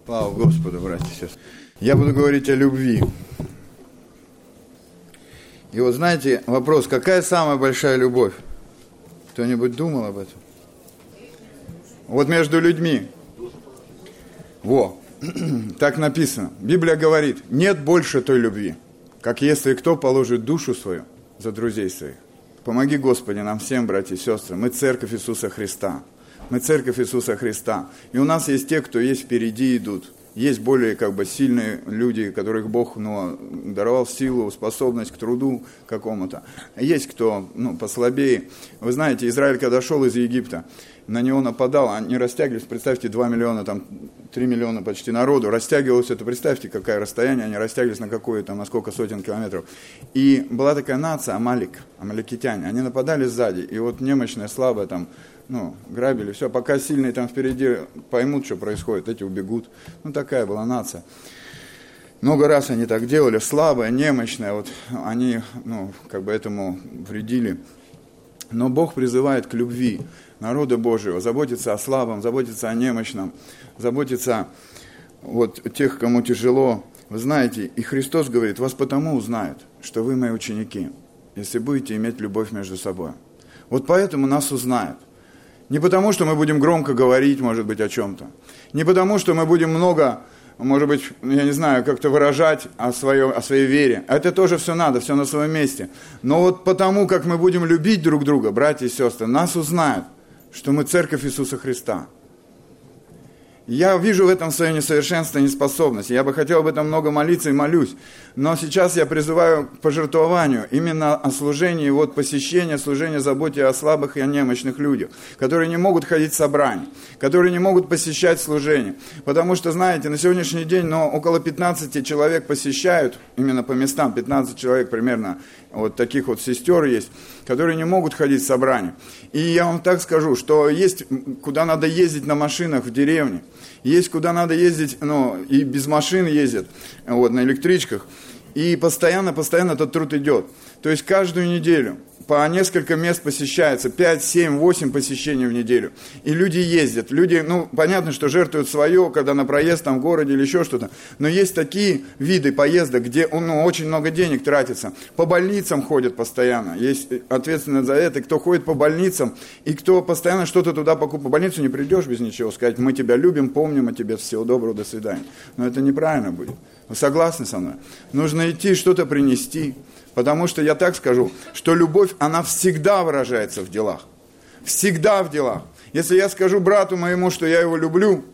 Слава Господу, братья и сестры. Я буду говорить о любви. И вот знаете, вопрос, какая самая большая любовь? Кто-нибудь думал об этом? Вот между людьми. Во, так написано. Библия говорит, нет больше той любви, как если кто положит душу свою за друзей своих. Помоги, Господи, нам всем, братья и сестры. Мы церковь Иисуса Христа. Мы церковь Иисуса Христа. И у нас есть те, кто есть впереди идут. Есть более сильные люди, которых Бог даровал силу, способность к труду какому-то. Есть кто послабее. Вы знаете, Израиль, когда шел из Египта, на него нападал, они растягивались, представьте, 2 миллиона, 3 миллиона почти народу, растягивалось это, представьте, какое расстояние, они растягивались на сколько сотен километров. И была такая нация, амаликитяне, они нападали сзади, и вот немощная, слабая, грабили, все, пока сильные там впереди поймут, что происходит, эти убегут. Такая была нация. Много раз они так делали, слабая, немощная, вот они, этому вредили. Но Бог призывает к любви народа Божьего, заботиться о слабом, заботиться о немощном, заботиться тех, кому тяжело. Вы знаете, и Христос говорит, вас потому узнают, что вы мои ученики, если будете иметь любовь между собой. Вот поэтому нас узнают. Не потому, что мы будем громко говорить, может быть, о чем-то. Не потому, что мы будем много, может быть, как-то выражать о своей вере. Это тоже все надо, все на своем месте. Но вот потому, как мы будем любить друг друга, братья и сестры, нас узнают, что мы церковь Иисуса Христа. Я вижу в этом свое несовершенство и неспособность. Я бы хотел об этом много молиться и молюсь. Но сейчас я призываю к пожертвованию именно о служении, посещения, служения, заботе о слабых и о немощных людях, которые не могут ходить в собрания, которые не могут посещать служение. Потому что, знаете, на сегодняшний день около 15 человек посещают, именно по местам, 15 человек примерно, таких сестер есть, которые не могут ходить в собрания. И я вам так скажу, что есть, куда надо ездить на машинах в деревне, есть, куда надо ездить, и без машин ездят, на электричках. И постоянно этот труд идет. То есть каждую неделю по несколько мест посещается, 5, 7, 8 посещений в неделю. И люди ездят. Люди, понятно, что жертвуют свое, когда на проезд в городе или еще что-то. Но есть такие виды поездок, где очень много денег тратится. По больницам ходят постоянно. Есть ответственность за это, кто ходит по больницам, и кто постоянно что-то туда покупает. По больницу не придешь без ничего сказать, мы тебя любим, помним о тебе, всего доброго, до свидания. Но это неправильно будет. Вы согласны со мной? Нужно идти что-то принести. Потому что я так скажу, что любовь, она всегда выражается в делах. Всегда в делах. Если я скажу брату моему, что я его люблю,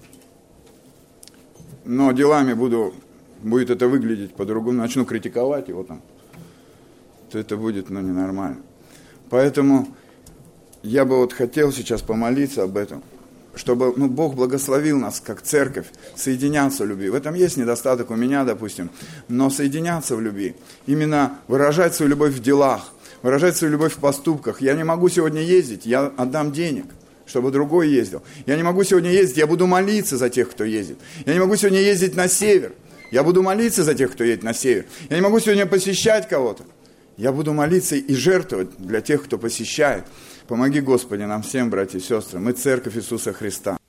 но делами будет это выглядеть по-другому, начну критиковать его то это будет ненормально. Поэтому я бы хотел сейчас помолиться об этом, чтобы Бог благословил нас, как церковь, соединяться в любви. В этом есть недостаток у меня, допустим, но соединяться в любви. Именно выражать свою любовь в делах, выражать свою любовь в поступках. Я не могу сегодня ездить, я отдам денег, чтобы другой ездил. Я не могу сегодня ездить, я буду молиться за тех, кто ездит. Я не могу сегодня ездить на север, я буду молиться за тех, кто едет на север. Я не могу сегодня посещать кого-то. Я буду молиться и жертвовать для тех, кто посещает. Помоги, Господи, нам всем, братья и сестры. Мы церковь Иисуса Христа.